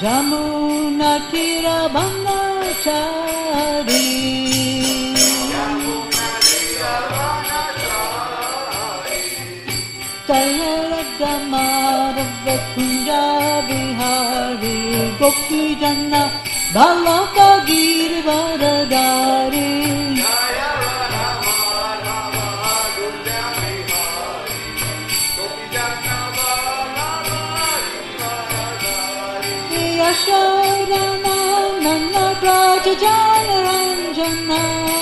Jamuna Tira Banachari Tayaradamara Kunja Bihari Gopi Janna Balaka Girivadari Yashodana Nana Braja Jana Ranjana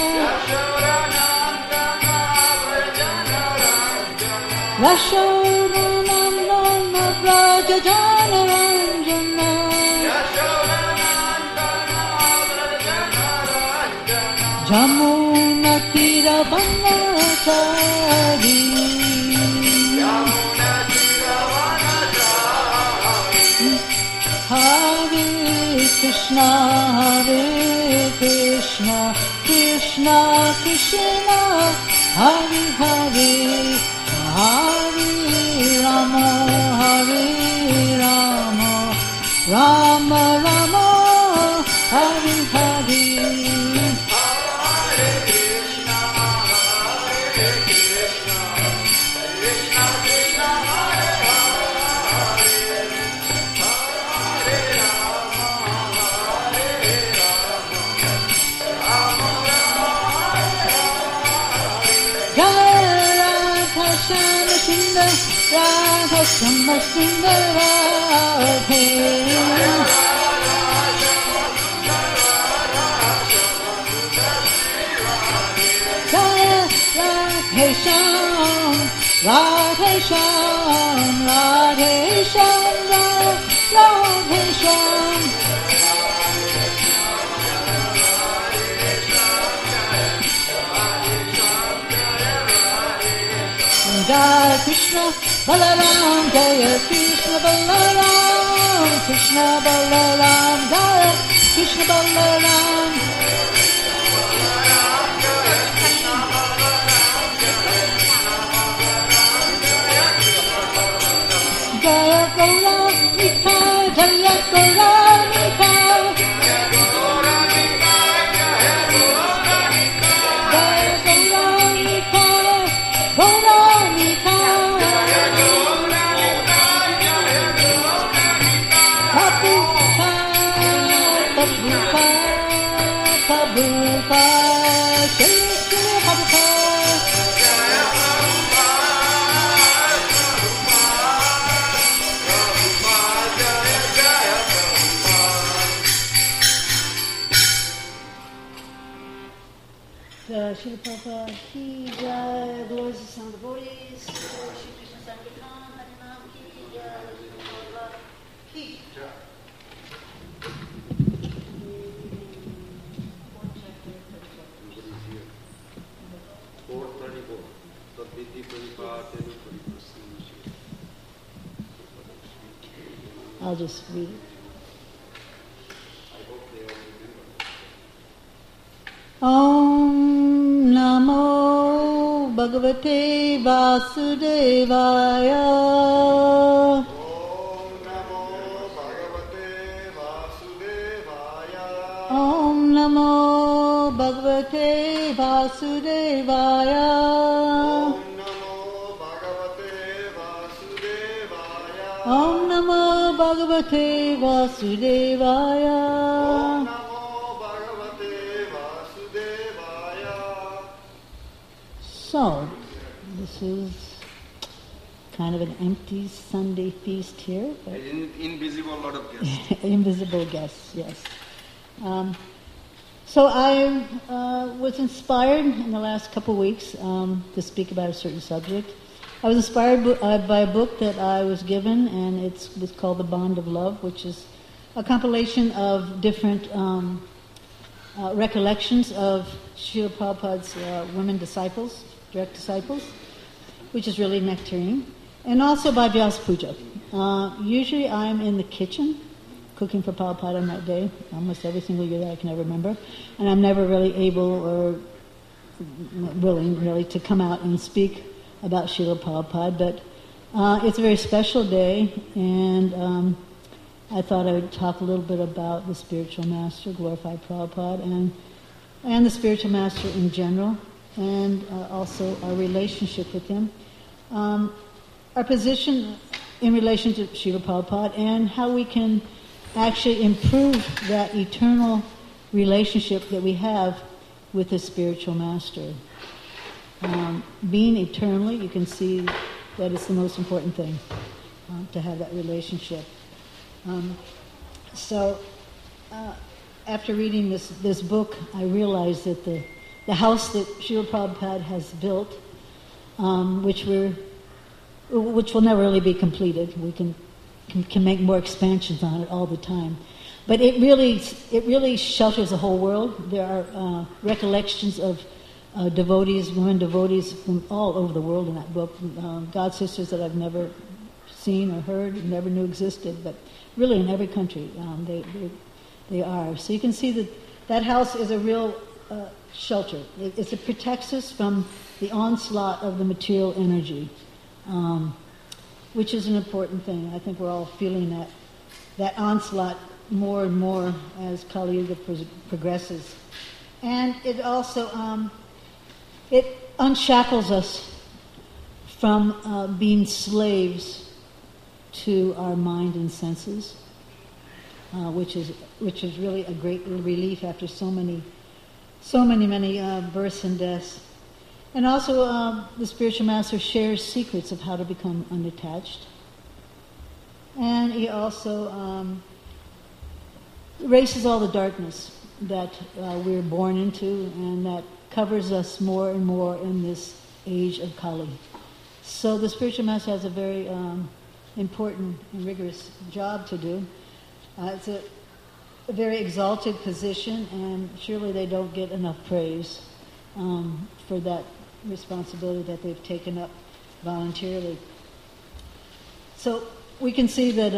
Yashodana Nana Braja Jana Ranjana Jamuna Tira Banachari Hare Krishna, Hare Krishna, Krishna Krishna, Hare Hare, Hare Rama, Hare Rama, Rama Rama, Hare Hare. Radha Shama Sundara Radhe Jaya Radhe Sham Radhe Sham Radhe Sham Radhe Sham Jaya Krishna Balaram Jaya Krishna Balaram Krishna Balaram Jaya Krishna Balaram Jaya Gaura Nika Jaya Gaura Nika Srila Prabhupada Ki Jai, glories of sound devotees, Shri Krishna Sankirtan, Harinam Ki Jai, Ki Jai. I'll just read it. Om Namo Bhagavate Vasudevaya. Om Namo Bhagavate Vasudevaya. Om Namo Bhagavate Vasudevaya. So, this is kind of an empty Sunday feast here. But invisible lot of guests. Invisible guests, yes. So I was inspired in the last couple of weeks to speak about a certain subject. I was inspired by a book that I was given, and it was called The Bond of Love, which is a compilation of different recollections of Srila Prabhupada's women disciples, direct disciples, which is really nectarine, and also by Vyasa Puja. Usually I'm in the kitchen cooking for Prabhupada on that day, almost every single year that I can ever remember, and I'm never really able or willing really to come out and speak about Srila Prabhupada, but it's a very special day, and I thought I would talk a little bit about the spiritual master, Glorified Prabhupada, and the spiritual master in general, and also our relationship with him. Our position in relation to Srila Prabhupada, and how we can actually improve that eternal relationship that we have with the spiritual master. Being eternally, you can see that it's the most important thing, to have that relationship. After reading this book, I realized that the house that Srila Prabhupada has built, which will never really be completed. We can make more expansions on it all the time, but it really shelters the whole world. There are recollections of devotees, women devotees from all over the world in that book. God sisters that I've never seen or heard, never knew existed, but really in every country they are. So you can see that house is a real shelter. It protects us from the onslaught of the material energy, which is an important thing. I think we're all feeling that onslaught more and more as Kali Yuga progresses. And it also it unshackles us from being slaves to our mind and senses, which is really a great relief after so many births and deaths. And also, the spiritual master shares secrets of how to become unattached. And he also erases all the darkness that we're born into, and that covers us more and more in this age of Kali. So the spiritual master has a very important and rigorous job to do. It's a very exalted position, and surely they don't get enough praise for that responsibility that they've taken up voluntarily. So we can see that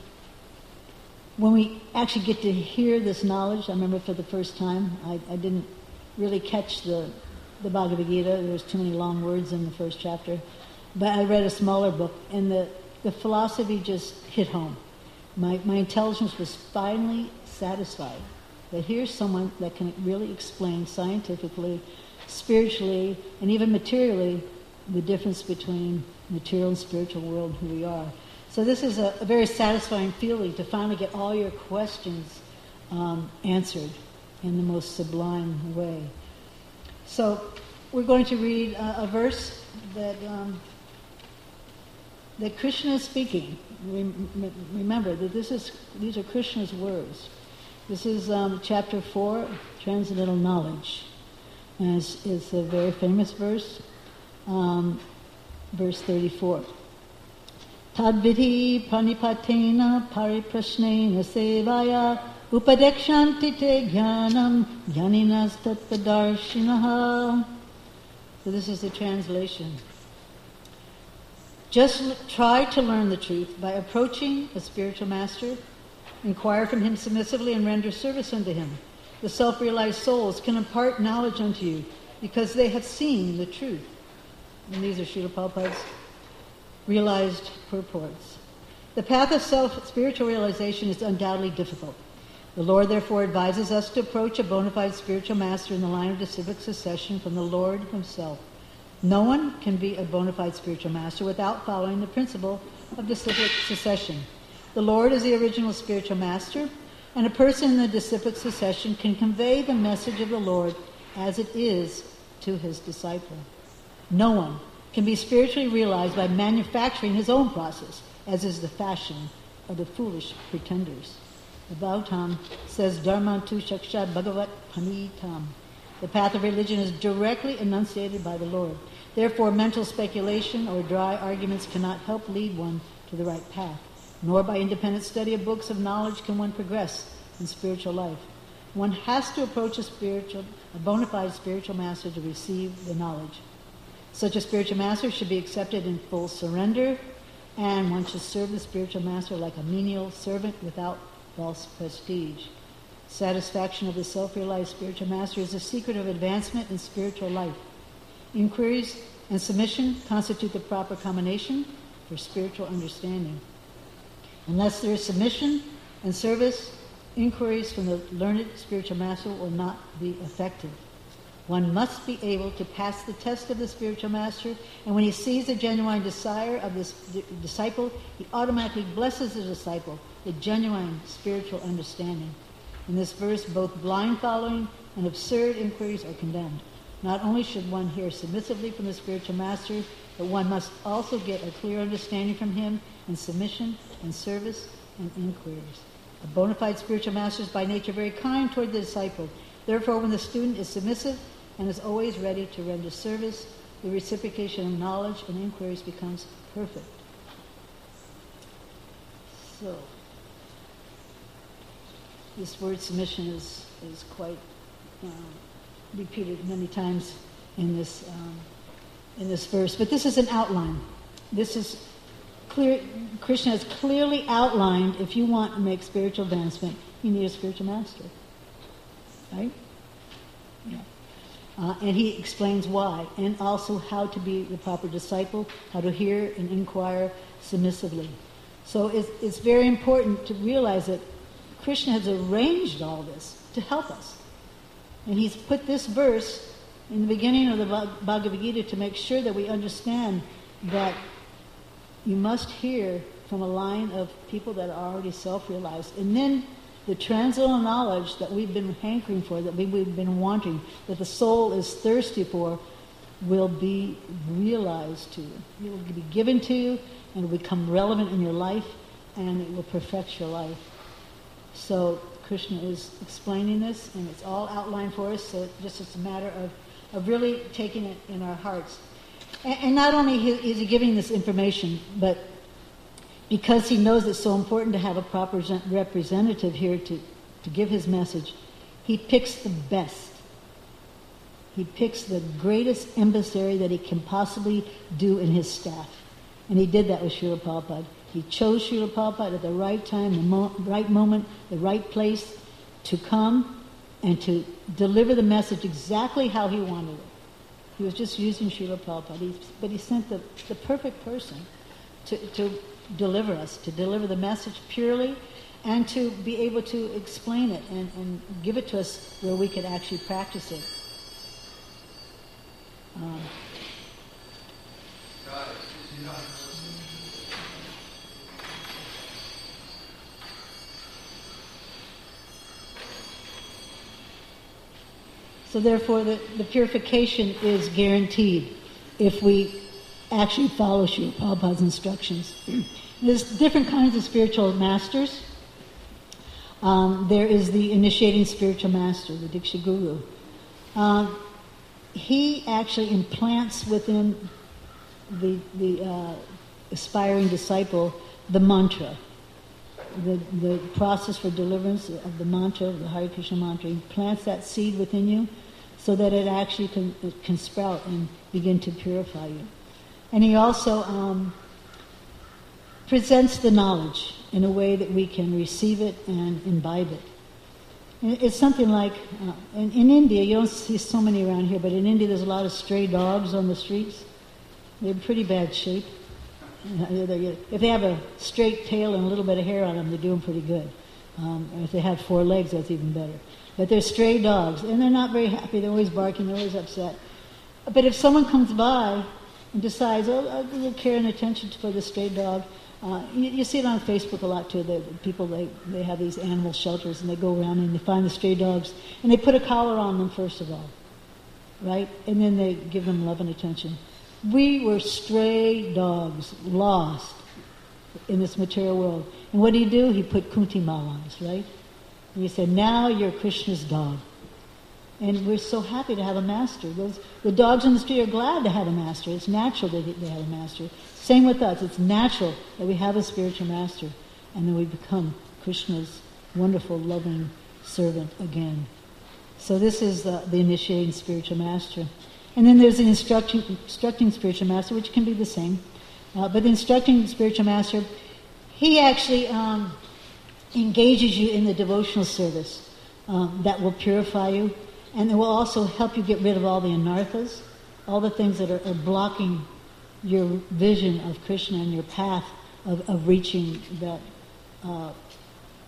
when we actually get to hear this knowledge, I remember for the first time, I didn't really catch the Bhagavad Gita. There was too many long words in the first chapter. But I read a smaller book, and the philosophy just hit home. My intelligence was finally satisfied that here's someone that can really explain scientifically, spiritually, and even materially the difference between material and spiritual world and who we are. So this is a very satisfying feeling to finally get all your questions answered in the most sublime way. So we're going to read a verse that Krishna is speaking. Remember that these are Krishna's words. This is chapter 4, Transcendental Knowledge. And it's a very famous verse, verse 34. Tadvidhi pranipatena pariprashnena sevaya upadekshanti te jnanam jnaninas tattvadarshinaha. So this is the translation. Just try to learn the truth by approaching a spiritual master, inquire from him submissively, and render service unto him. The self-realized souls can impart knowledge unto you because they have seen the truth. And these are Srila Prabhupada's realized purports. The path of spiritual realization is undoubtedly difficult. The Lord therefore advises us to approach a bona fide spiritual master in the line of disciplic succession from the Lord himself. No one can be a bona fide spiritual master without following the principle of disciplic succession. The Lord is the original spiritual master, and a person in the disciplic succession can convey the message of the Lord as it is to his disciple. No one can be spiritually realized by manufacturing his own process, as is the fashion of the foolish pretenders. The Bhagavatam says, Dharmantu Shakshat Bhagavat Panitam. The path of religion is directly enunciated by the Lord. Therefore, mental speculation or dry arguments cannot help lead one to the right path. Nor by independent study of books of knowledge can one progress in spiritual life. One has to approach a bona fide spiritual master to receive the knowledge. Such a spiritual master should be accepted in full surrender, and one should serve the spiritual master like a menial servant without false prestige. Satisfaction of the self-realized spiritual master is the secret of advancement in spiritual life. Inquiries and submission constitute the proper combination for spiritual understanding. Unless there is submission, and service, inquiries from the learned spiritual master will not be effective. One must be able to pass the test of the spiritual master, and when he sees the genuine desire of this disciple, he automatically blesses the disciple, the genuine spiritual understanding. In this verse, both blind following and absurd inquiries are condemned. Not only should one hear submissively from the spiritual master, but one must also get a clear understanding from him in submission and service and inquiries. A bona fide spiritual master is by nature very kind toward the disciple. Therefore, when the student is submissive and is always ready to render service, the reciprocation of knowledge and inquiries becomes perfect. So, this word submission is quite repeated many times in this verse. But this is an outline. This is clear. Krishna has clearly outlined, if you want to make spiritual advancement, you need a spiritual master. Right? Yeah. And he explains why, and also how to be the proper disciple, how to hear and inquire submissively. So it's very important to realize that Krishna has arranged all this to help us. And he's put this verse in the beginning of the Bhagavad Gita to make sure that we understand that you must hear from a line of people that are already self-realized. And then the transcendental knowledge that we've been hankering for, that we've been wanting, that the soul is thirsty for, will be realized to you. It will be given to you, and it will become relevant in your life, and it will perfect your life. So Krishna is explaining this, and it's all outlined for us, so just it's a matter of really taking it in our hearts. And not only is he giving this information, but because he knows it's so important to have a proper representative here to give his message, he picks the best. He picks the greatest emissary that he can possibly do in his staff. And he did that with Srila Prabhupada. He chose Srila Prabhupada at the right time, the right moment, the right place to come and to deliver the message exactly how he wanted it. He was just using Srila Prabhupada, but he sent the perfect person to deliver us, to deliver the message purely, and to be able to explain it and give it to us where we could actually practice it. So therefore, the purification is guaranteed if we actually follow Srila Prabhupada's instructions. There's different kinds of spiritual masters. There is the initiating spiritual master, the Diksha Guru. He actually implants within the aspiring disciple the mantra, the process for deliverance of the mantra, the Hare Krishna mantra. He plants that seed within you so that it actually can sprout and begin to purify you. And he also presents the knowledge in a way that we can receive it and imbibe it. And it's something like, in India, you don't see so many around here, but in India there's a lot of stray dogs on the streets. They're in pretty bad shape. If they have a straight tail and a little bit of hair on them, they're doing pretty good. And if they have 4 legs, that's even better. But they're stray dogs, and they're not very happy. They're always barking. They're always upset. But if someone comes by and decides, I'll give a little care and attention for the stray dog, you see it on Facebook a lot too. The people, they have these animal shelters, and they go around and they find the stray dogs, and they put a collar on them first of all, right? And then they give them love and attention. We were stray dogs, lost in this material world. And what did he do? He put Kunti Mal on us, right? And he said, now you're Krishna's dog. And we're so happy to have a master. The dogs on the street are glad to have a master. It's natural that they have a master. Same with us. It's natural that we have a spiritual master. And then we become Krishna's wonderful, loving servant again. So this is the initiating spiritual master. And then there's the instructing spiritual master, which can be the same. But the instructing spiritual master, he actually engages you in the devotional service that will purify you. And it will also help you get rid of all the anarthas, all the things that are blocking your vision of Krishna and your path of reaching that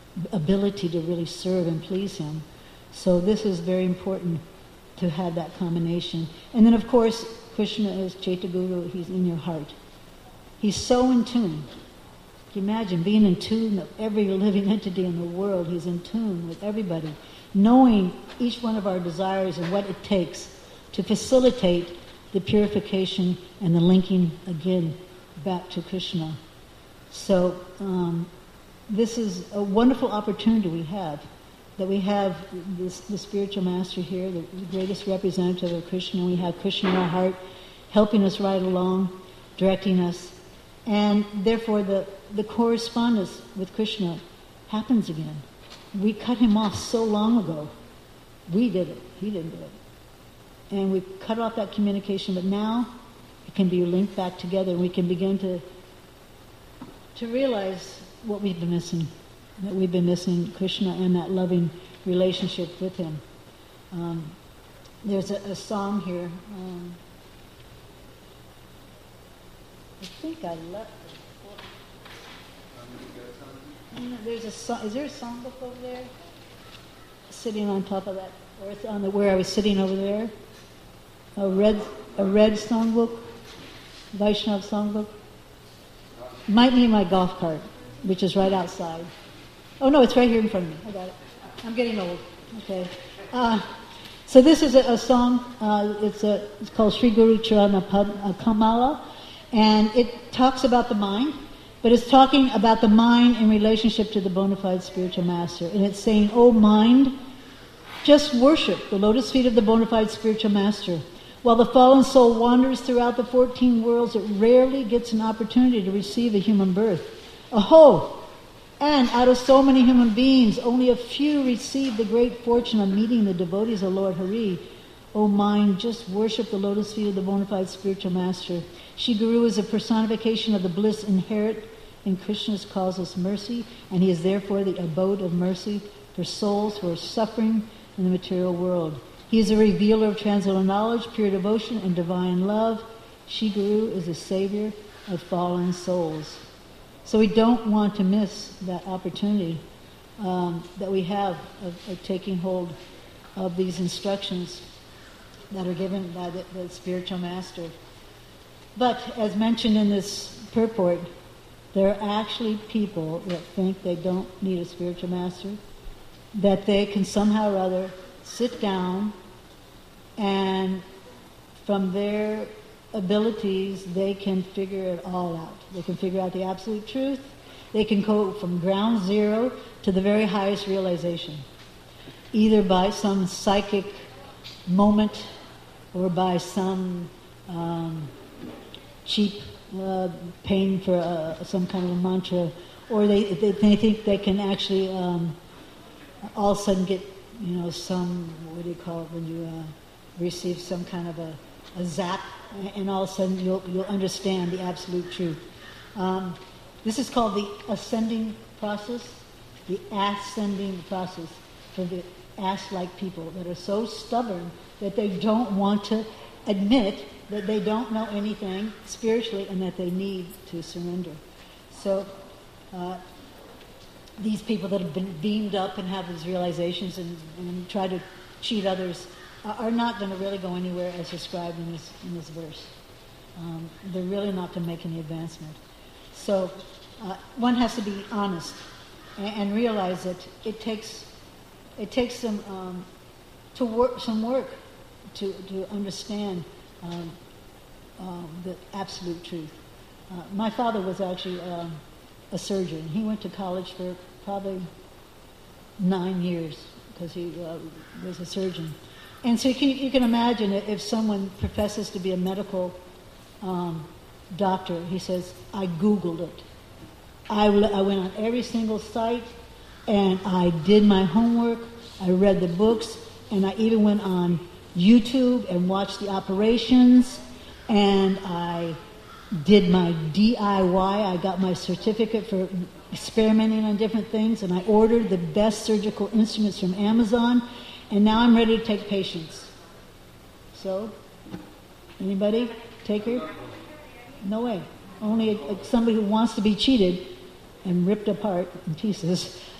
ability to really serve and please him. So this is very important to have that combination. And then of course, Krishna is Chaitaguru, he's in your heart. He's so in tune. Can you imagine being in tune with every living entity in the world? He's in tune with everybody, knowing each one of our desires and what it takes to facilitate the purification and the linking again back to Krishna. So this is a wonderful opportunity we have, that we have the spiritual master here, the greatest representative of Krishna. We have Krishna in our heart, helping us right along, directing us. And therefore the correspondence with Krishna happens again. We cut him off so long ago. We did it. He didn't do it. And we cut off that communication, but now it can be linked back together, and we can begin to realize what we've been missing, that we've been missing Krishna and that loving relationship with him. There's a song here. I think I left it. There's a song. Is there a songbook over there? Sitting on top of that, or it's on where I was sitting over there. A red songbook, Vaishnav songbook. Might be in my golf cart, which is right outside. Oh no, it's right here in front of me. I got it. I'm getting old. Okay. So this is a song. It's called Sri Guru Charana Kamala, and it talks about the mind, but it's talking about the mind in relationship to the bona fide spiritual master, and it's saying, "Oh mind, just worship the lotus feet of the bona fide spiritual master. While the fallen soul wanders throughout the 14 worlds, it rarely gets an opportunity to receive a human birth. Aho! And out of so many human beings, only a few receive the great fortune of meeting the devotees of Lord Hari. O mind, just worship the lotus feet of the bona fide spiritual master. Shri Guru is a personification of the bliss inherent in Krishna's causeless mercy, and he is therefore the abode of mercy for souls who are suffering in the material world. He is a revealer of transcendental knowledge, pure devotion, and divine love. Shri Guru is a savior of fallen souls." So we don't want to miss that opportunity that we have of taking hold of these instructions that are given by the spiritual master. But as mentioned in this purport, there are actually people that think they don't need a spiritual master, that they can somehow or other sit down and from their abilities they can figure it all out. They can figure out the absolute truth. They can go from ground zero to the very highest realization, either by some psychic moment or by some cheap paying for some kind of a mantra, or they think they can actually all of a sudden get some, what do you call it when you receive some kind of a zap, and all of a sudden you'll understand the absolute truth. This is called the ascending process, the ascending process for the ass-like people that are so stubborn that they don't want to admit that they don't know anything spiritually and that they need to surrender. So these people that have been beamed up and have these realizations and try to cheat others are not going to really go anywhere as described in this verse. They're really not going to make any advancement. So one has to be honest and realize that it takes some work to understand the absolute truth. My father was actually a surgeon. He went to college for probably 9 years because he was a surgeon. And so you can imagine if someone professes to be a medical doctor, he says, "I Googled it. I went on every single site, and I did my homework, I read the books, and I even went on YouTube and watched the operations, and I did my DIY. I got my certificate for experimenting on different things, and I ordered the best surgical instruments from Amazon, and now I'm ready to take patients." So, anybody? Taker? No way. Only somebody who wants to be cheated and ripped apart in pieces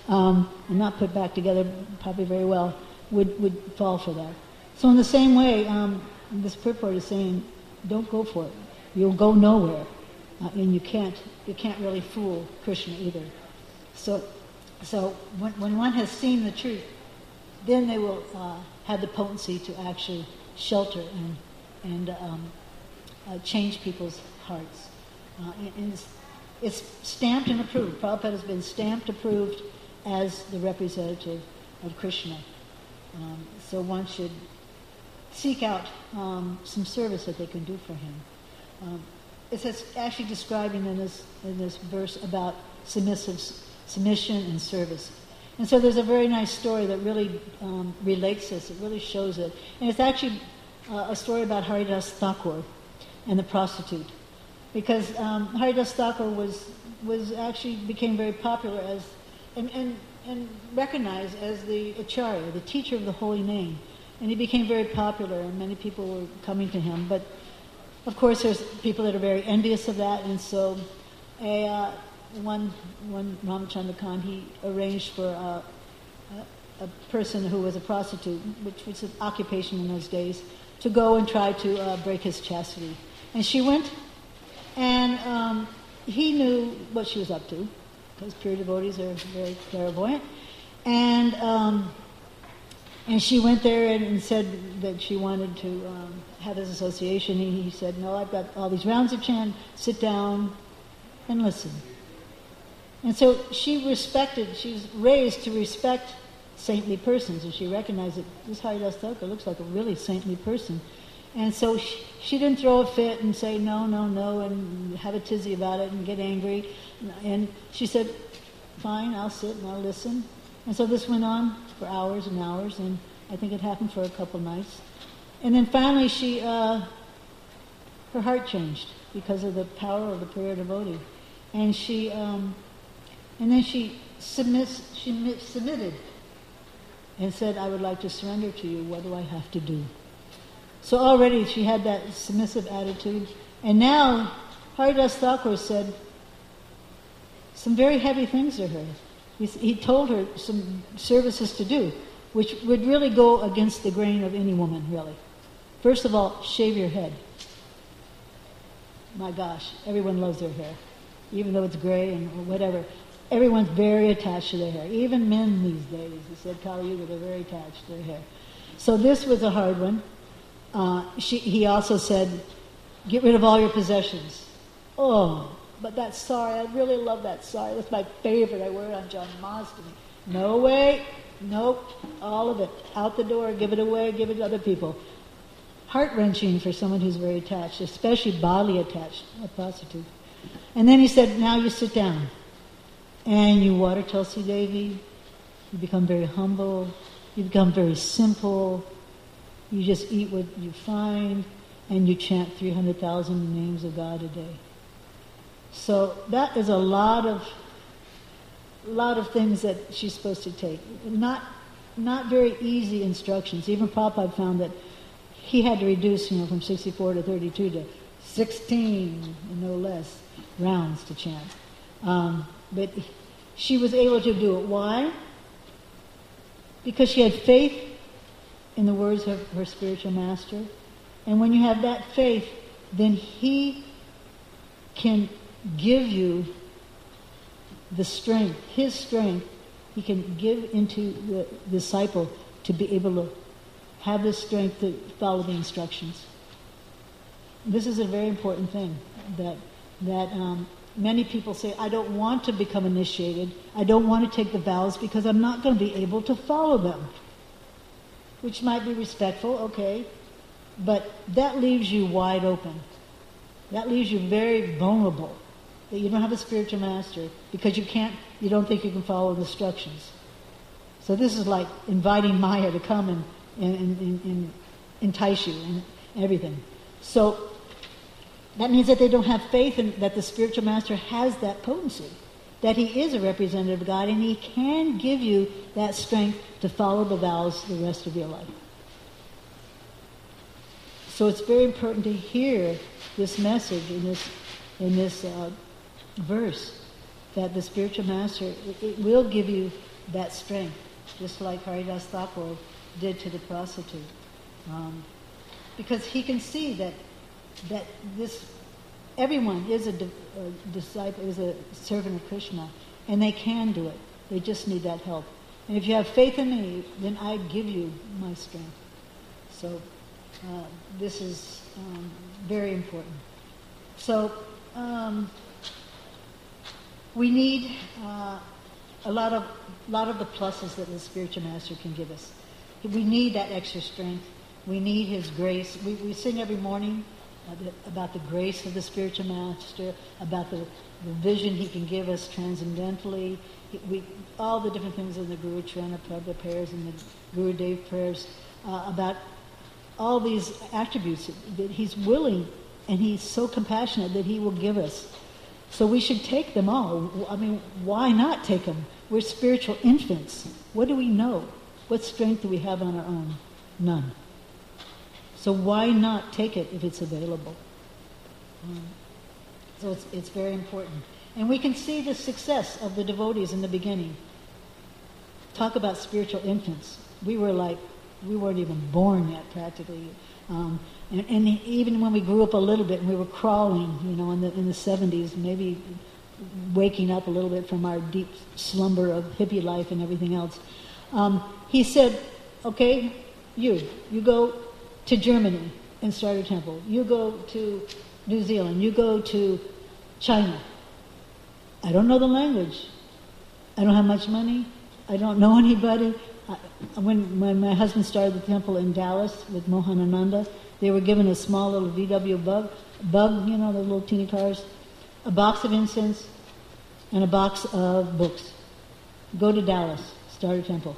and not put back together probably very well, would fall for that. So in the same way, this purport is saying, don't go for it. You'll go nowhere, and you can't really fool Krishna either. So when one has seen the truth, then they will have the potency to actually shelter and change people's hearts. And it's stamped and approved. Prabhupada has been stamped, approved as the representative of Krishna. So one should seek out some service that they can do for him. It's actually describing in this verse about submission and service. And so there's a very nice story that really relates this. It really shows it. And it's actually a story about Haridas Thakur and the prostitute. Because Haridas Thakur was actually became very popular as and recognized as the Acharya, the teacher of the holy name. And he became very popular, and many people were coming to him. But of course, there's people that are very envious of that, and so one Ramachandra Khan, he arranged for a person who was a prostitute, which was an occupation in those days, to go and try to break his chastity. And she went, and he knew what she was up to, because pure devotees are very clairvoyant. And she went there and said that she wanted to have this association. He said, no, I've got all these rounds of chant, sit down and listen. And so she was raised to respect saintly persons, and she recognized that this Haridas Thakur looks like a really saintly person. And so she didn't throw a fit and say no, and have a tizzy about it and get angry. And she said, fine, I'll sit and I'll listen. And so this went on for hours and hours, and I think it happened for a couple nights. And then finally her heart changed because of the power of the pure devotee. And then she submitted and said, I would like to surrender to you. What do I have to do? So already she had that submissive attitude. And now Haridas Thakur said some very heavy things to her. He told her some services to do, which would really go against the grain of any woman, really. First of all, shave your head. My gosh, everyone loves their hair, even though it's gray and whatever. Everyone's very attached to their hair. Even men these days, he said, Kali Yuga, they're very attached to their hair. So this was a hard one. He also said, get rid of all your possessions. Oh, but that sari, I really love that sari. That's my favorite. I wear it on Janmashtami. No way. Nope. All of it. Out the door. Give it away. Give it to other people. Heart-wrenching for someone who's very attached, especially bodily attached, a prostitute. And then he said, now you sit down. And you water Tulsi Devi. You become very humble. You become very simple. You just eat what you find. And you chant 300,000 names of God a day. So that is a lot of things that she's supposed to take. Not very easy instructions. Even Prabhupada found that he had to reduce, from 64 to 32 to 16, no less, rounds to chant. But she was able to do it. Why? Because she had faith in the words of her spiritual master. And when you have that faith, then he can give you the strength, his strength, he can give into the disciple to be able to have the strength to follow the instructions. This is a very important thing that many people say, I don't want to become initiated, I don't want to take the vows because I'm not going to be able to follow them. Which might be respectful, okay, but that leaves you wide open. That leaves you very vulnerable. That you don't have a spiritual master because you don't think you can follow the instructions. So this is like inviting Maya to come and entice you and everything. So that means that they don't have faith in that the spiritual master has that potency, that he is a representative of God and he can give you that strength to follow the vows the rest of your life. So it's very important to hear this message in this verse, that the spiritual master, it will give you that strength, just like Haridas Thakur did to the prostitute. Because he can see that this everyone is a disciple, is a servant of Krishna, and they can do it. They just need that help. And if you have faith in me, then I give you my strength. So this is very important. So we need a lot of the pluses that the spiritual master can give us. We need that extra strength. We need his grace. We sing every morning about the grace of the spiritual master, about the vision he can give us transcendentally. All the different things in the Guru Charana Prabhu prayers and the Guru Dev prayers about all these attributes that he's willing and he's so compassionate that he will give us. So we should take them all. I mean, why not take them? We're spiritual infants. What do we know? What strength do we have on our own? None. So why not take it if it's available? So it's very important. And we can see the success of the devotees in the beginning. Talk about spiritual infants. We weren't even born yet, practically. And even when we grew up a little bit and we were crawling, in the 70s, maybe waking up a little bit from our deep slumber of hippie life and everything else, he said, okay, you go to Germany and start a temple. You go to New Zealand. You go to China. I don't know the language. I don't have much money. I don't know anybody. When my husband started the temple in Dallas with Mohanananda, they were given a small little VW bug, the little teeny cars, a box of incense, and a box of books. Go to Dallas, start a temple.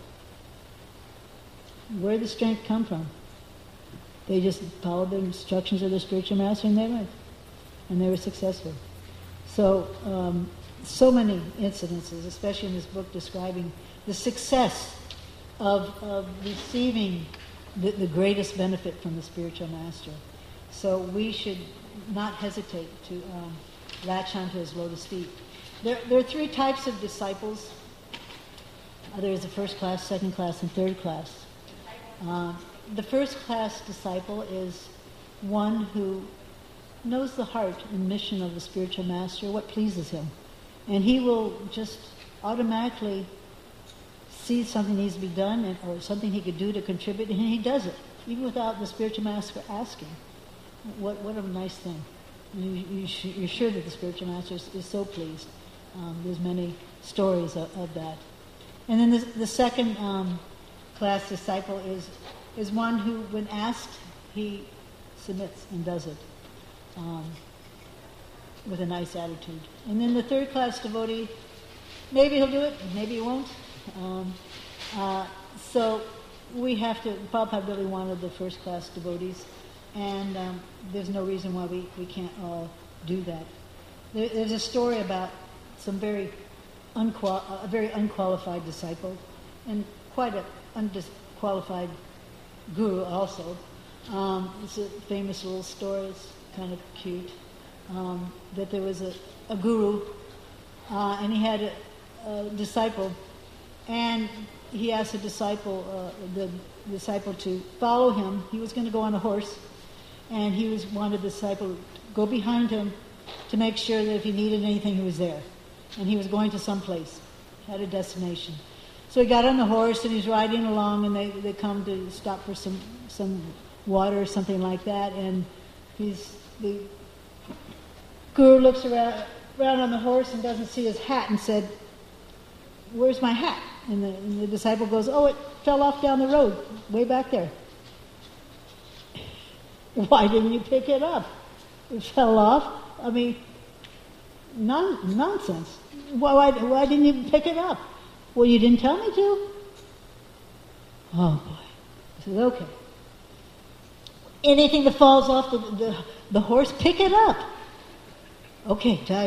Where did the strength come from? They just followed the instructions of the spiritual master and they went. And they were successful. So, so many incidences, especially in this book describing the success of receiving the greatest benefit from the spiritual master. So we should not hesitate to latch onto his lotus feet. There are three types of disciples. There is a first class, second class, and third class. The first class disciple is one who knows the heart and mission of the spiritual master, what pleases him. And he will just automatically see something needs to be done or something he could do to contribute, and he does it, even without the spiritual master asking. What a nice thing. You're sure that the spiritual master is so pleased. There's many stories of that. And then the second class disciple is one who, when asked, he submits and does it with a nice attitude. And then the third class devotee, maybe he'll do it, maybe he won't. So we have to, Prabhupada really wanted the first class devotees, and there's no reason why we can't all do that. There's a story about some a very unqualified disciple, and quite an unqualified guru also. It's a famous little story, it's kind of cute, that there was a guru, and he had a disciple, and he asked the disciple to follow him. He was going to go on a horse, and he wanted the disciple to go behind him to make sure that if he needed anything, he was there. And he was going to some place, had a destination. So he got on the horse, and he's riding along, and they come to stop for some water or something like that, and the guru looks around on the horse and doesn't see his hat and said, "Where's my hat?" And the disciple goes, "Oh, it fell off down the road, way back there." "Why didn't you pick it up?" "It fell off." I mean, nonsense. Why didn't you pick it up? "Well, you didn't tell me to." Oh boy. I said, "Okay. Anything that falls off the horse, pick it up." "Okay, Jai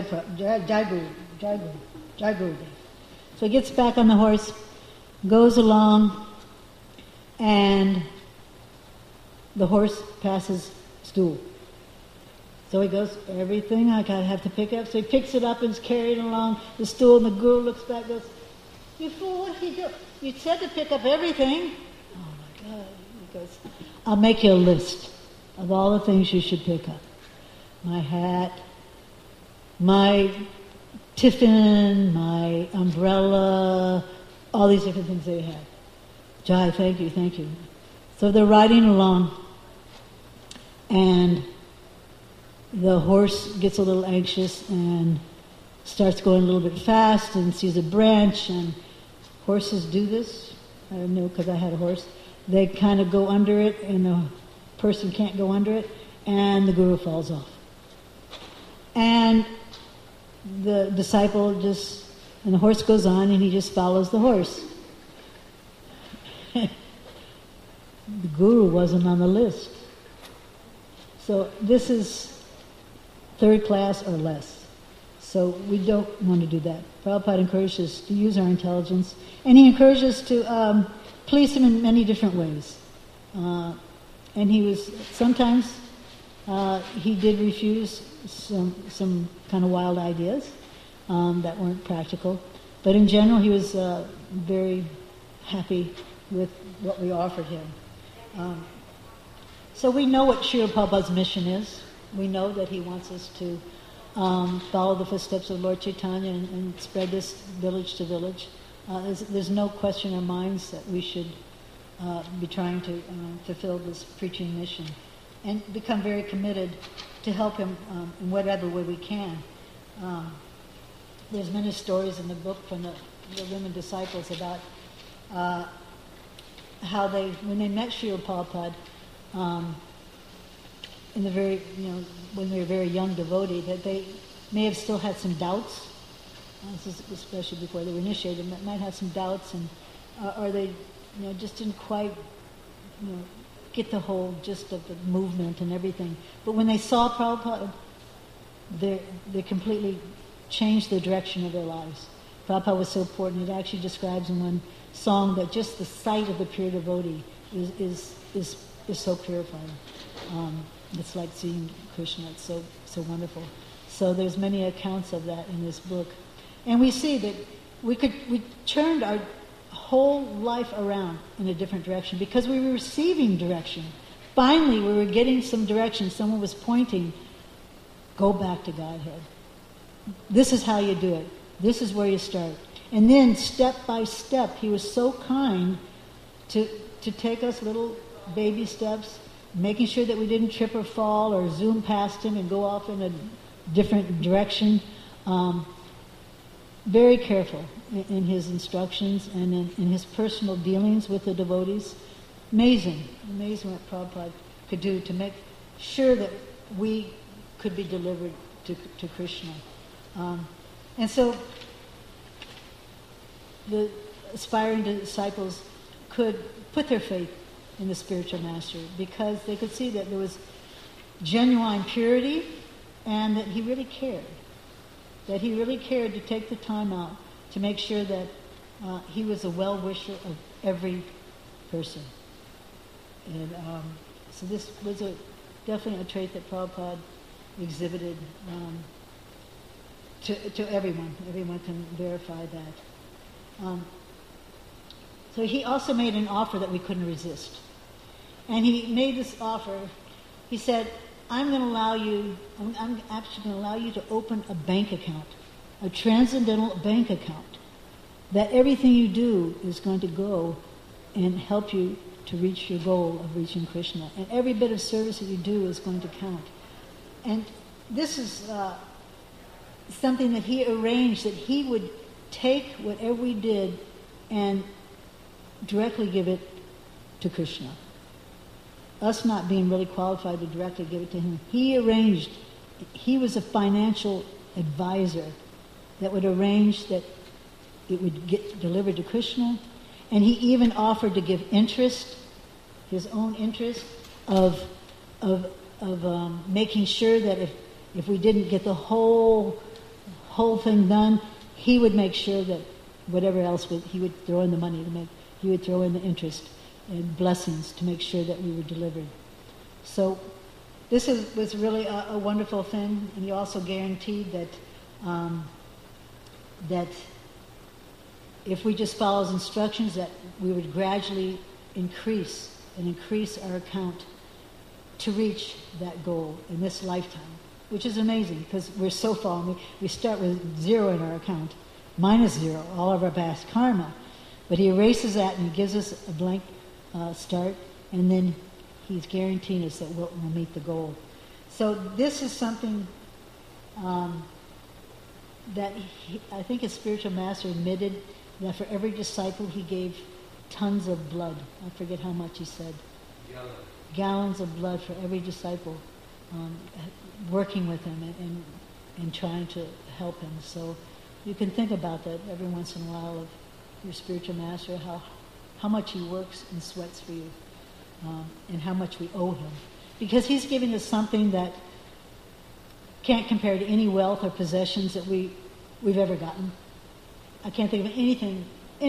Guru." So he gets back on the horse, goes along, and the horse passes stool. So he goes, "Everything I have to pick up." So he picks it up and is carried along the stool, and the guru looks back and goes, You fool, what did he do? You said to pick up everything. Oh my God. He goes, I'll make you a list of all the things you should pick up. My hat, my tiffin, my umbrella, all these different things they had. Jai, thank you, thank you. So they're riding along, and the horse gets a little anxious and starts going a little bit fast and sees a branch, and horses do this. I know because I had a horse. They kind of go under it, and the person can't go under it, and the guru falls off. And the disciple and the horse goes on, and he just follows the horse. The guru wasn't on the list. So this is third class or less. So we don't want to do that. Prabhupada encourages us to use our intelligence, and he encourages us to please him in many different ways. And sometimes he did refuse some kind of wild ideas that weren't practical. But in general, he was very happy with what we offered him. So we know what Srila Prabhupada's mission is. We know that he wants us to follow the footsteps of Lord Chaitanya and spread this village to village. There's no question in our minds that we should be trying to fulfill this preaching mission and become very committed to help him in whatever way we can. There's many stories in the book from the women disciples about how when they met Srila Prabhupada in the when they were a very young devotee, that they may have still had some doubts. This is especially before they were initiated, might have some doubts, and or they just didn't quite get the whole gist of the movement and everything. But when they saw Prabhupada, they completely changed the direction of their lives. Prabhupada was so important. It actually describes in one song that just the sight of the pure devotee is so purifying. It's like seeing Krishna. It's so wonderful. So there's many accounts of that in this book, and we see that we turned our whole life around in a different direction because we were receiving direction. Finally, we were getting some direction. Someone was pointing, go back to Godhead. This is how you do it. This is where you start. And then, step by step, he was so kind to take us little baby steps, making sure that we didn't trip or fall or zoom past him and go off in a different direction. Very careful in his instructions and in his personal dealings with the devotees. Amazing what Prabhupada could do to make sure that we could be delivered to Krishna. And so the aspiring disciples could put their faith in the spiritual master because they could see that there was genuine purity and that he really cared. That he really cared to take the time out to make sure that he was a well-wisher of every person. And so this was definitely a trait that Prabhupada exhibited to everyone. Everyone can verify that. So he also made an offer that we couldn't resist. And he made this offer. He said, I'm actually going to allow you to open a bank account, a transcendental bank account, that everything you do is going to go and help you to reach your goal of reaching Krishna. And every bit of service that you do is going to count. And this is something that he arranged, that he would take whatever we did and directly give it to Krishna. Us not being really qualified to directly give it to him. He was a financial advisor that would arrange that it would get delivered to Krishna, and he even offered to give interest, his own interest, of making sure that if we didn't get the whole thing done, he would make sure that whatever else he would throw in the money he would throw in the interest and blessings to make sure that we were delivered. So this was really a wonderful thing, and he also guaranteed that if we just follow his instructions, that we would gradually increase our account to reach that goal in this lifetime, which is amazing because we're so fallen. We start with 0 in our account, -0, all of our past karma. But he erases that and he gives us a blank start, and then he's guaranteeing us that we'll meet the goal. So this is something that I think his spiritual master admitted that for every disciple he gave tons of blood. I forget how much he said. Gallons of blood for every disciple, working with him and trying to help him. So you can think about that every once in a while of your spiritual master, how much he works and sweats for you, and how much we owe him. Because he's giving us something that can't compare to any wealth or possessions that we've ever gotten. I can't think of anything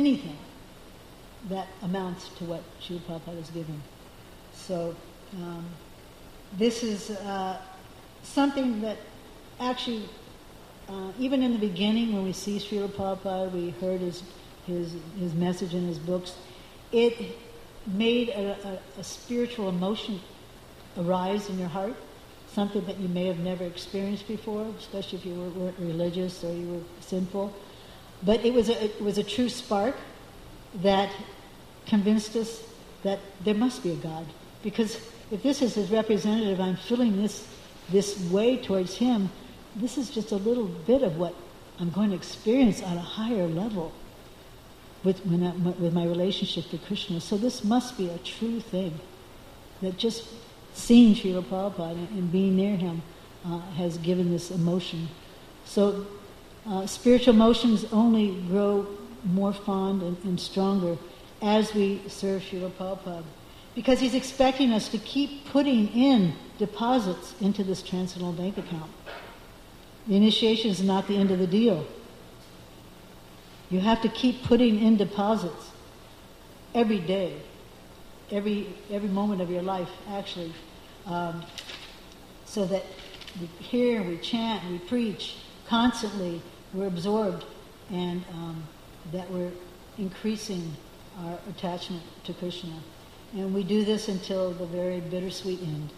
that amounts to what Srila Prabhupada has given. So this is something that actually, even in the beginning when we see Srila Prabhupada, we heard his message in his books, it made a spiritual emotion arise in your heart, something that you may have never experienced before, especially if you weren't religious or you were sinful. But it was a true spark that convinced us that there must be a God. Because if this is his representative, I'm feeling this way towards him, this is just a little bit of what I'm going to experience on a higher level with my relationship to Krishna. So this must be a true thing, that just seeing Srila Prabhupada and being near him has given this emotion. So spiritual emotions only grow more fond and stronger as we serve Srila Prabhupada, because he's expecting us to keep putting in deposits into this transcendental bank account. The initiation is not the end of the deal. You have to keep putting in deposits every day, every moment of your life, actually, so that we hear, we chant, we preach constantly, we're absorbed, and that we're increasing our attachment to Krishna. And we do this until the very bittersweet end.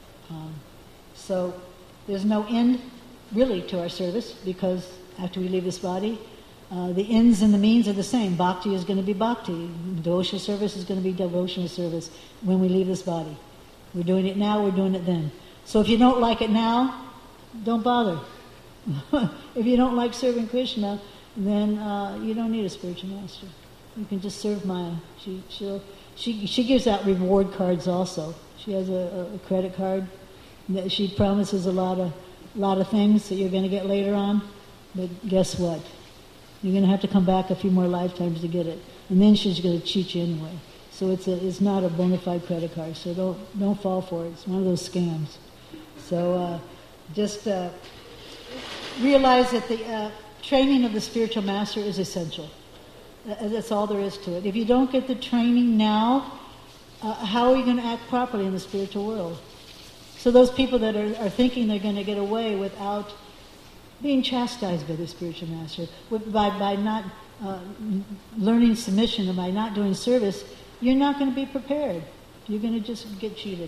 So there's no end, really, to our service, because after we leave this body, the ends and the means are the same. Bhakti is going to be bhakti. Devotional service is going to be devotional service when we leave this body. We're doing it now, we're doing it then. So if you don't like it now, don't bother. If you don't like serving Krishna, then you don't need a spiritual master. You can just serve Maya. She gives out reward cards also. She has a credit card that she promises a lot of things that you're going to get later on. But guess what? You're going to have to come back a few more lifetimes to get it, and then she's going to cheat you anyway. So it's not a bona fide credit card. So don't fall for it. It's one of those scams. So just realize that the training of the spiritual master is essential. That's all there is to it. If you don't get the training now, how are you going to act properly in the spiritual world? So those people that are thinking they're going to get away without being chastised by the spiritual master, by not learning submission and by not doing service, you're not going to be prepared. You're going to just get cheated.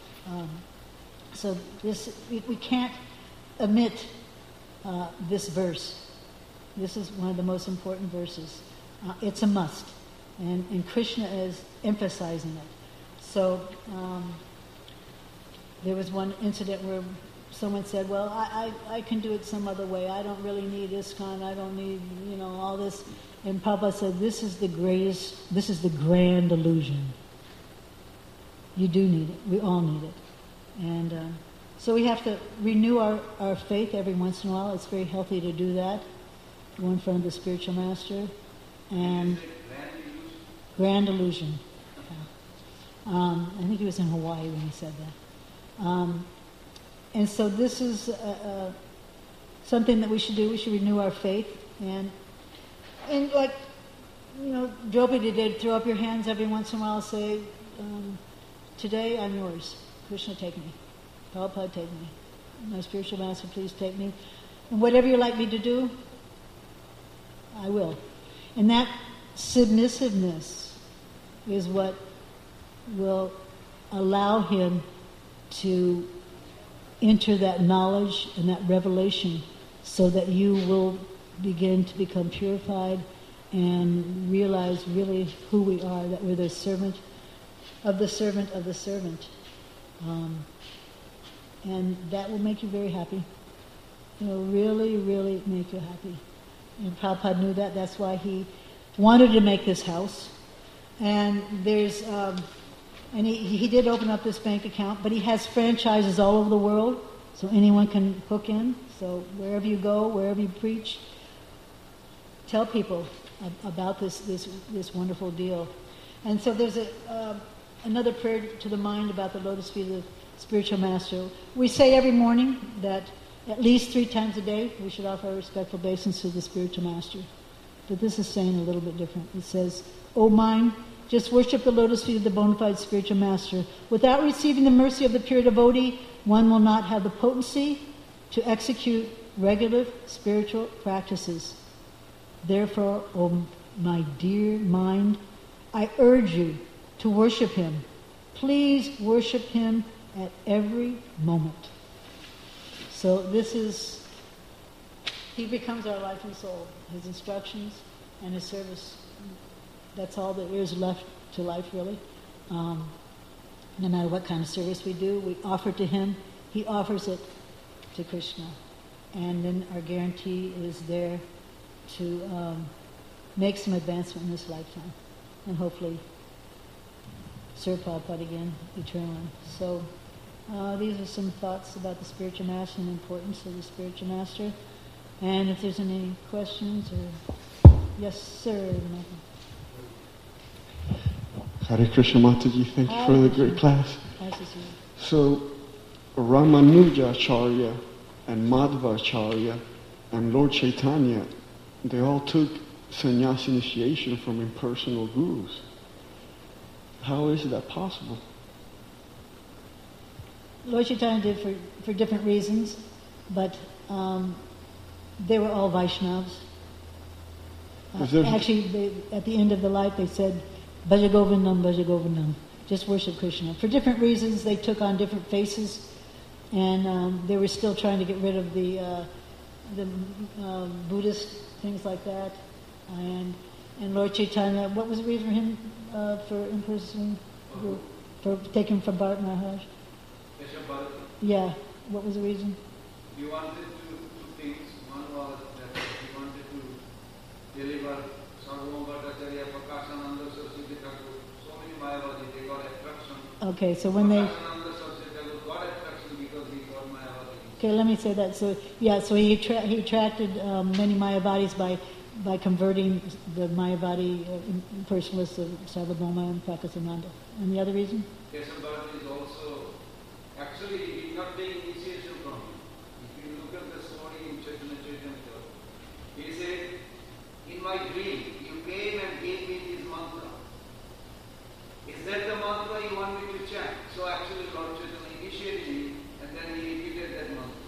So we can't omit this verse. This is one of the most important verses. It's a must. And Krishna is emphasizing it. So there was one incident where someone said, well, I can do it some other way. I don't really need ISKCON. I don't need, all this. And Prabhupada said, this is the grand illusion. You do need it. We all need it. And so we have to renew our faith every once in a while. It's very healthy to do that. Go in front of the spiritual master. And grand illusion. Yeah. I think he was in Hawaii when he said that. And so this is something that we should do. We should renew our faith. And like, Draupadi did, throw up your hands every once in a while, say, today I'm yours. Krishna, take me. Prabhupada, take me. My spiritual master, please take me. And whatever you like me to do, I will. And that submissiveness is what will allow him to enter that knowledge and that revelation so that you will begin to become purified and realize really who we are, that we're the servant of the servant of the servant. And that will make you very happy. It will really, really make you happy. And Prabhupada knew that. That's why he wanted to make this house. And there's, and he did open up this bank account, but he has franchises all over the world, so anyone can hook in. So wherever you go, wherever you preach, tell people about this wonderful deal. And so there's another prayer to the mind about the lotus feet of the spiritual master. We say every morning that at least 3 times a day we should offer our respectful obeisance to the spiritual master. But this is saying a little bit different. It says, "O mind, just worship the lotus feet of the bona fide spiritual master. Without receiving the mercy of the pure devotee, one will not have the potency to execute regular spiritual practices. Therefore, O my dear mind, I urge you to worship him. Please worship him at every moment." So this is, he becomes our life and soul. His instructions and his service, that's all there is left to life, really. No matter what kind of service we do, we offer to him, he offers it to Krishna. And then our guarantee is there to make some advancement in this lifetime. And hopefully serve Prabhupada again eternally. So these are some thoughts about the spiritual master and the importance of the spiritual master. And if there's any questions or... Yes, sir. Hare Krishna Mataji, thank you for the great class. So, Ramanujacharya and Madhvacharya and Lord Chaitanya, they all took sannyas initiation from impersonal gurus. How is that possible? Lord Chaitanya did for different reasons, but they were all Vaishnavas. Actually, at the end of the life, they said, "Bhaja Govindam, Bhaja Govindam." Just worship Krishna. For different reasons, they took on different faces, and they were still trying to get rid of the Buddhist things like that. And Lord Chaitanya, what was the reason for him for impersonating, for taking from Bharat Maharaj? Yeah, what was the reason? He wanted two things. One was that he wanted to deliver Sarvabhauma Bhattacharya, Prakashananda Saraswati Thakur, so many Mayavadi, they got attraction. Okay, so when they... Prakashananda Saraswati Thakur got attraction because he got Mayavadi. Okay, let me say that. So, yeah, so he attracted many Mayavadis by converting the Mayavadi impersonalists of Sarvabhauma and Prakashananda. And the other reason? Keshav Bharat is also, actually, he did not take initiation from him. If you look at the story in Chaitanya Charitamrita, he said, "In my dream, you came and gave me this mantra. Is that the mantra you want me to chant?" So actually Lord Chaitanya initiated him and then he repeated that mantra.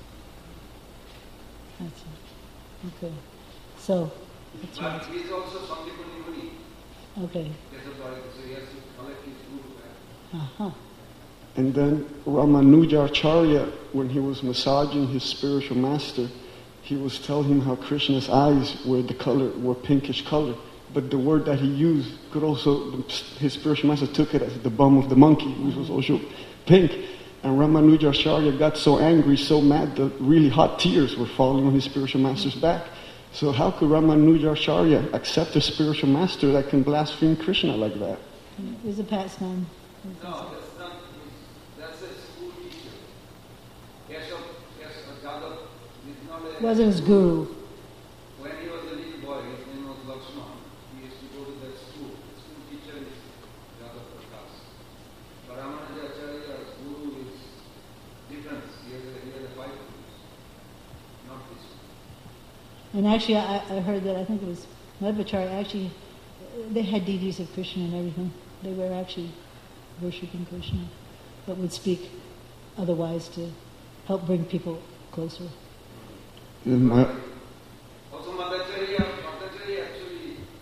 That's it. Okay. So, that's right. But he is also Sandipani Muni. Okay. So he has to collect his guru back. Uh-huh. And then Ramanujacharya, when he was massaging his spiritual master, he was telling him how Krishna's eyes were pinkish color. But the word that he used could also, his spiritual master took it as the bum of the monkey, which was also pink. And Ramanujacharya got so angry, so mad, that really hot tears were falling on his spiritual master's back. So how could Ramanujacharya accept a spiritual master that can blaspheme Krishna like that? It was a pastime. No, that's not. That's a school teacher. Jadhav is not a... Wasn't his guru. When he was a little boy, his name was Lakshman. He used to go to that school. The school teacher is Jadhav Prakash. But Ramanujacharya's guru is different. He has a 5 gurus. Not this one. And actually, I heard that, I think it was Madhvacharya, actually, they had deities of Krishna and everything. They were actually worshipping Krishna, but would speak otherwise to help bring people closer. Also Madhvacharya actually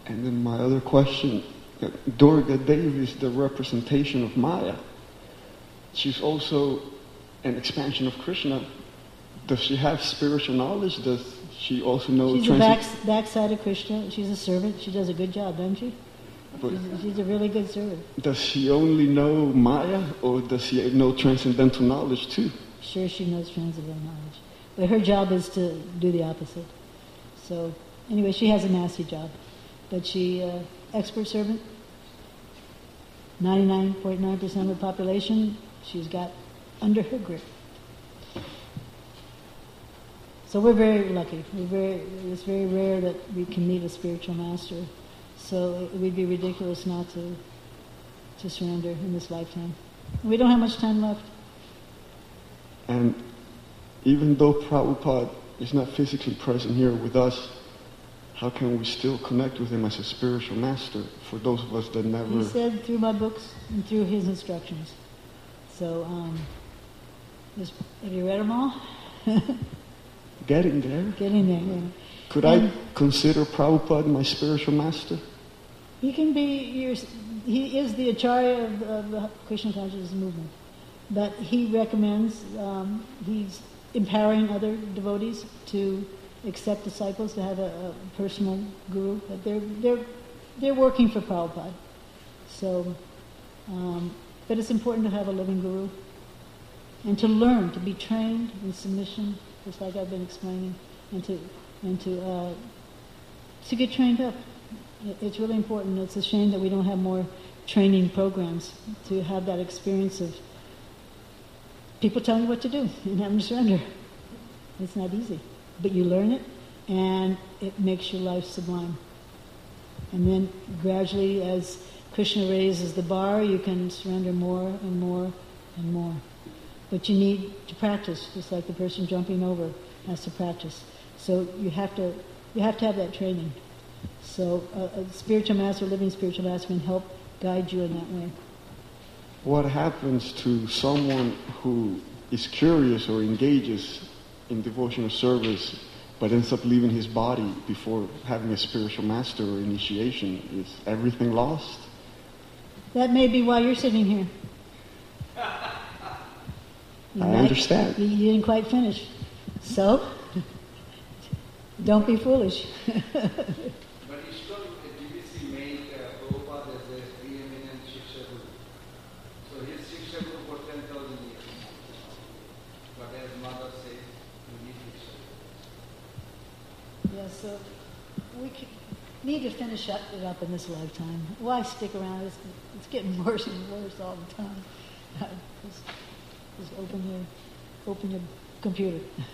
And then my other question, Durga Devi is the representation of Maya. She's also an expansion of Krishna. Does she have spiritual knowledge? Does she also know... She's the backside of Krishna. She's a servant. She does a good job, doesn't she? She's a really good servant. Does she only know Maya, or does she know transcendental knowledge too? Sure, she knows transcendental knowledge. But her job is to do the opposite. So, anyway, she has a nasty job. But she, expert servant, 99.9% of the population, she's got under her grip. So we're very lucky. It's very rare that we can meet a spiritual master. So it would be ridiculous not to surrender in this lifetime. We don't have much time left. And even though Prabhupada is not physically present here with us, how can we still connect with him as a spiritual master for those of us that never... He said through my books and through his instructions. So, have you read them all? Getting there. Getting there, yeah. Could I consider Prabhupada my spiritual master? He can be he is the Acharya of the Krishna consciousness movement. But he recommends, he's empowering other devotees to accept disciples, to have a personal guru. But they're working for Prabhupada. So, but it's important to have a living guru. And to learn, to be trained in submission, just like I've been explaining, and to get trained up. It's really important. It's a shame that we don't have more training programs to have that experience of people telling you what to do and having to surrender. It's not easy. But you learn it, and it makes your life sublime. And then gradually, as Krishna raises the bar, you can surrender more and more and more. But you need to practice, just like the person jumping over has to practice. So you have to have that training. So a spiritual master, living spiritual master, can help guide you in that way. What happens to someone who is curious or engages in devotional service but ends up leaving his body before having a spiritual master or initiation? Is everything lost? That may be why you're sitting here. I understand. You didn't quite finish. So, don't be foolish. But Ishtar, GBC made Prabhupada as a preeminent Shiksha Guru. So his Shiksha Guru for 10,000 years. But as Mother says, you need Shiksha Guru. Yeah, so we need to finish it up in this lifetime. Why stick around? It's getting worse and worse all the time. Just open your computer.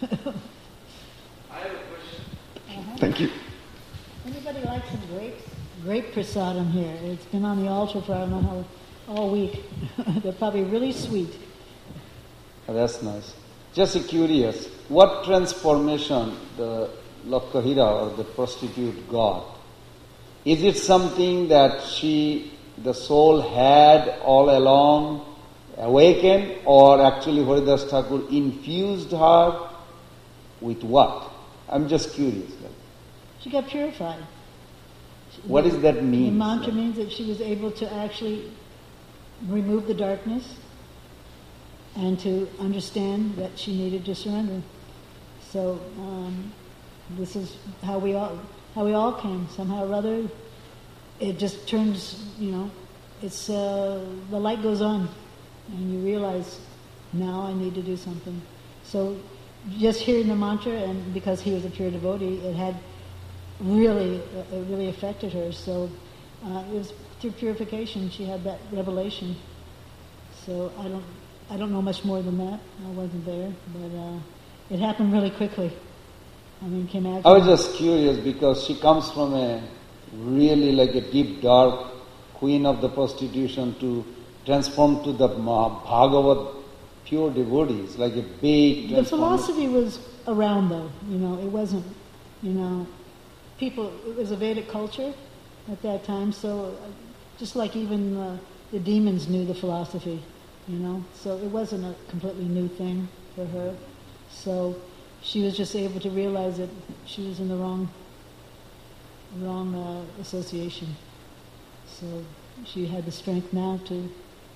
I have a question. Thank you. Anybody like some grapes? Grape prasadam here. It's been on the altar for I don't know how all week. They're probably really sweet. Oh, that's nice. Just curious, what transformation the Lokahira or the prostitute got? Is it something that the soul had all along awakened, or actually Haridas Thakur infused her with what? I'm just curious. She got purified. What does that mean? The mantra means that she was able to actually remove the darkness and to understand that she needed to surrender. So this is how we all came. Somehow or other, it just turns. It's the light goes on, and you realize now I need to do something. So just hearing the mantra, and because he was a pure devotee, it really affected her. So it was through purification she had that revelation. So I don't know much more than that. I wasn't there, but it happened really quickly. Came out. I was just curious because she comes from a really like a deep dark queen of the prostitution to transform to the Bhagavat pure devotees, like a big... The philosophy was around though, it wasn't, people, it was a Vedic culture at that time, so just like even the demons knew the philosophy, so it wasn't a completely new thing for her. So she was just able to realize that she was in the wrong association. So she had the strength now to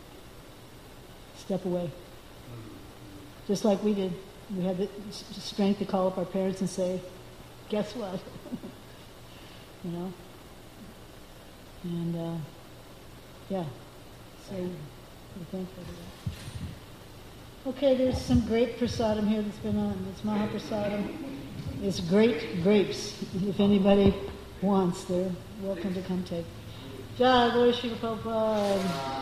step away. Just like we did. We had the strength to call up our parents and say, guess what? You know? And, yeah. So we're thankful for that. Okay, there's some great prasadam here that's been on. It's Mahaprasadam. It's great grapes. If anybody wants, they're welcome to come take. Jai Guru Srila Prabhupada.